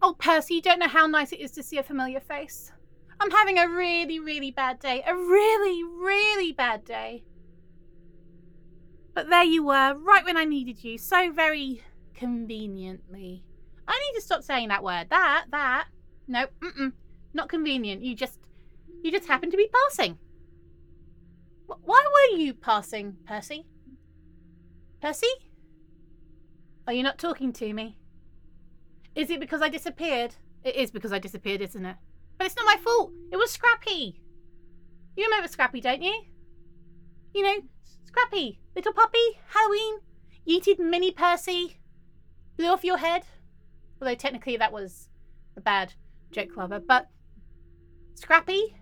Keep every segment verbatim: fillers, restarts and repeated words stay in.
Oh, Percy, you don't know how nice it is to see a familiar face. I'm having a really, really bad day. A really, really bad day. But there you were, right when I needed you, so very conveniently. I need to stop saying that word. That, that. No, mm-mm. Not convenient. You just, you just happened to be passing. Why were you passing, Percy? Percy? Are you not talking to me? Is it because I disappeared? It is because I disappeared, isn't it? But it's not my fault. It was Scrappy. You remember Scrappy, don't you? You know, Scrappy, little puppy, Halloween, yeeted mini Percy, blew off your head. Although technically that was a bad joke, Clover. But Scrappy?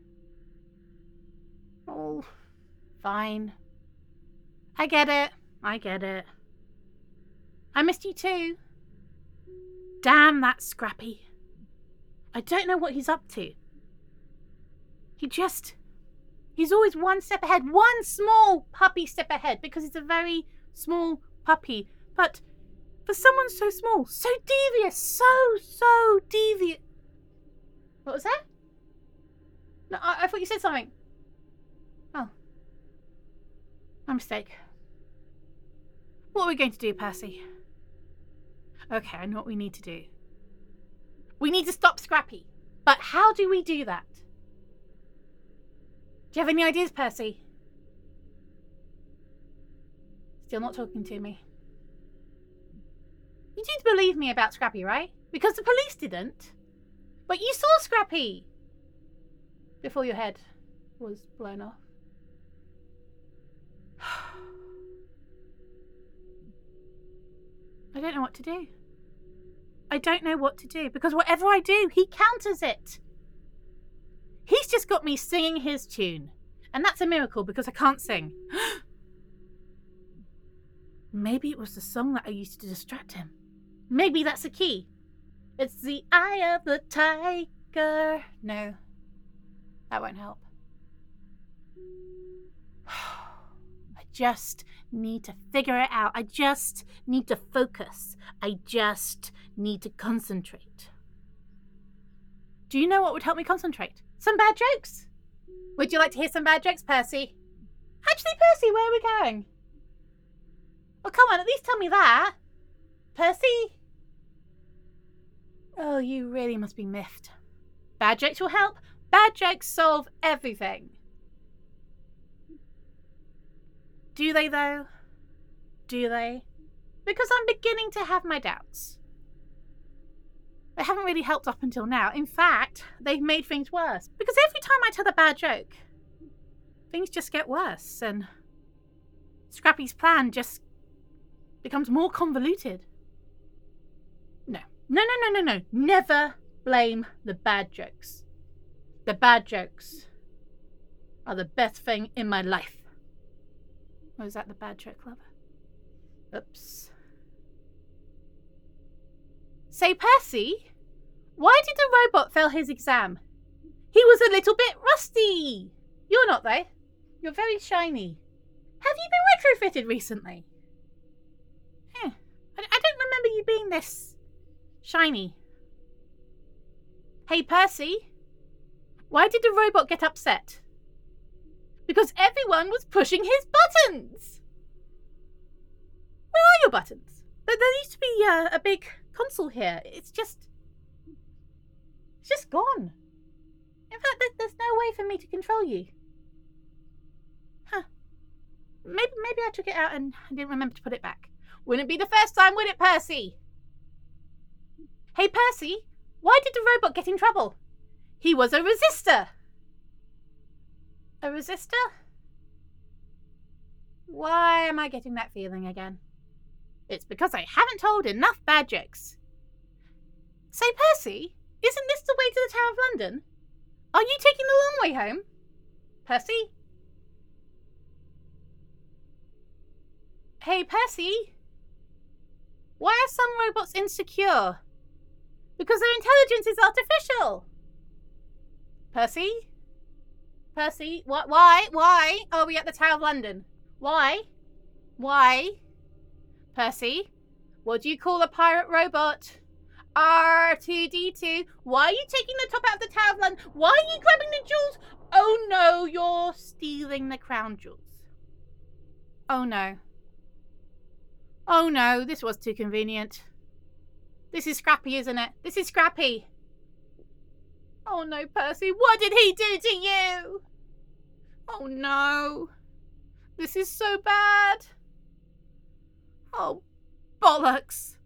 Oh, fine. I get it. I get it. I missed you too. Damn that Scrappy. I don't know what he's up to. He just... He's always one step ahead. One small puppy step ahead. Because he's a very small puppy. But for someone so small, so devious, so, so devious... What was that? No, I, I thought you said something. Oh. My mistake. What are we going to do, Percy? Okay, I know what we need to do. We need to stop Scrappy. But how do we do that? Do you have any ideas, Percy? Still not talking to me. You did believe me about Scrappy, right? Because the police didn't. But you saw Scrappy before your head was blown off. I don't know what to do. I don't know what to do, because whatever I do, he counters it. He's just got me singing his tune. And that's a miracle, because I can't sing. Maybe it was the song that I used to distract him. Maybe that's the key. It's the eye of the tiger. No, that won't help. I just need to figure it out. I just need to focus. I just need to concentrate. Do you know what would help me concentrate? Some bad jokes? Would you like to hear some bad jokes, Percy? Actually, Percy, where are we going? Oh, come on, at least tell me that. Percy? Oh, you really must be miffed. Bad jokes will help. Bad jokes solve everything. Do they, though? Do they? Because I'm beginning to have my doubts. They haven't really helped up until now. In fact, they've made things worse. Because every time I tell a bad joke, things just get worse, and Scrappy's plan just becomes more convoluted. No. No, no, no, no, no. Never blame the bad jokes. The bad jokes are the best thing in my life. Or is that the bad joke, Clover? Oops. Say, Percy, why did the robot fail his exam? He was a little bit rusty. You're not, though. You're very shiny. Have you been retrofitted recently? Eh, I, I don't remember you being this shiny. Hey, Percy, why did the robot get upset? Because everyone was pushing his buttons. Where are your buttons? There, there used to be uh, a big console here. It's just... It's just gone. In fact, there, there's no way for me to control you. Huh. Maybe, maybe I took it out and I didn't remember to put it back. Wouldn't be the first time, would it, Percy? Hey, Percy, why did the robot get in trouble? He was a resistor. A resistor? Why am I getting that feeling again? It's because I haven't told enough bad jokes. Say, Percy, isn't this the way to the Tower of London? Are you taking the long way home? Percy? Hey, Percy? Why are some robots insecure? Because their intelligence is artificial. Percy? Percy? What? Why? Why are we at the Tower of London? Why? Why? Percy? What do you call a pirate robot? R two D two, why are you taking the top out of the Tower of London? Why are you grabbing the jewels? Oh no, you're stealing the crown jewels. Oh no. Oh no, this was too convenient. This is Scrappy, isn't it? This is Scrappy. Oh no, Percy, what did he do to you? Oh no. This is so bad. Oh, bollocks.